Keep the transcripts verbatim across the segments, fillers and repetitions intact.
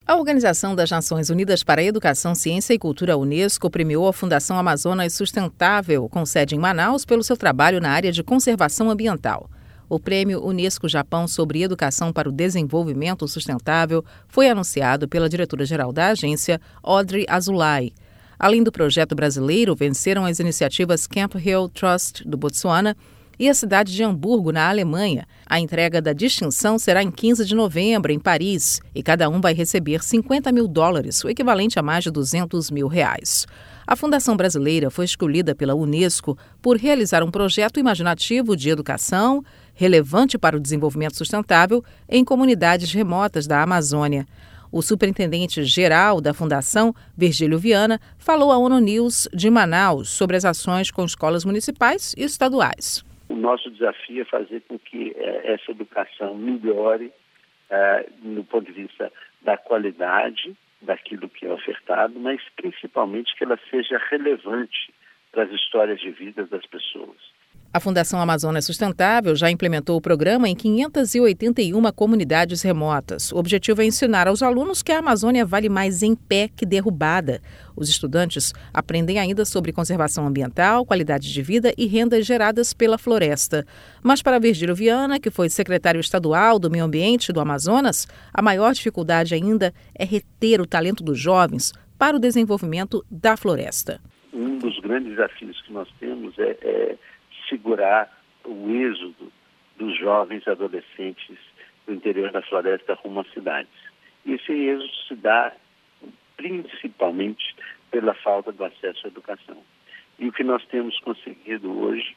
A Organização das Nações Unidas para a Educação, Ciência e Cultura, Unesco, premiou a Fundação Amazonas Sustentável, com sede em Manaus, pelo seu trabalho na área de conservação ambiental. O Prêmio Unesco Japão sobre Educação para o Desenvolvimento Sustentável foi anunciado pela diretora-geral da agência, Audrey Azoulay. Além do projeto brasileiro, venceram as iniciativas Camp Hill Trust, do Botsuana, e a cidade de Hamburgo, na Alemanha. A entrega da distinção será em quinze de novembro, em Paris, e cada um vai receber cinquenta mil dólares, o equivalente a mais de duzentos mil reais. A Fundação Brasileira foi escolhida pela Unesco por realizar um projeto imaginativo de educação relevante para o desenvolvimento sustentável em comunidades remotas da Amazônia. O superintendente-geral da Fundação, Virgílio Viana, falou à ONU News de Manaus sobre as ações com escolas municipais e estaduais. O nosso desafio é fazer com que eh, essa educação melhore eh, no ponto de vista da qualidade daquilo que é ofertado, mas principalmente que ela seja relevante para as histórias de vida das pessoas. A Fundação Amazonas Sustentável já implementou o programa em quinhentas e oitenta e uma comunidades remotas. O objetivo é ensinar aos alunos que a Amazônia vale mais em pé que derrubada. Os estudantes aprendem ainda sobre conservação ambiental, qualidade de vida e rendas geradas pela floresta. Mas para Virgílio Viana, que foi secretário estadual do Meio Ambiente do Amazonas, a maior dificuldade ainda é reter o talento dos jovens para o desenvolvimento da floresta. Um dos grandes desafios que nós temos é... é... segurar o êxodo dos jovens adolescentes do interior da floresta rumo às cidades. E esse êxodo se dá principalmente pela falta do acesso à educação. E o que nós temos conseguido hoje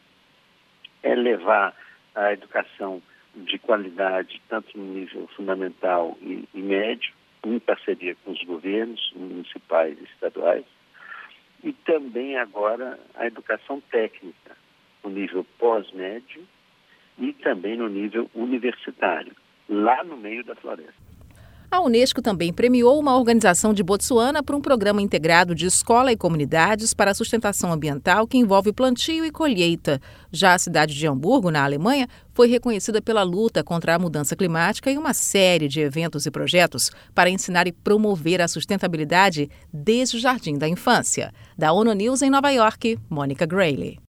é levar a educação de qualidade, tanto no nível fundamental e, e médio, em parceria com os governos municipais e estaduais, e também agora a educação técnica, no nível pós-médio e também no nível universitário, lá no meio da floresta. A Unesco também premiou uma organização de Botsuana para um programa integrado de escola e comunidades para a sustentação ambiental que envolve plantio e colheita. Já a cidade de Hamburgo, na Alemanha, foi reconhecida pela luta contra a mudança climática e uma série de eventos e projetos para ensinar e promover a sustentabilidade desde o jardim da infância. Da ONU News em Nova York, Mônica Grayle.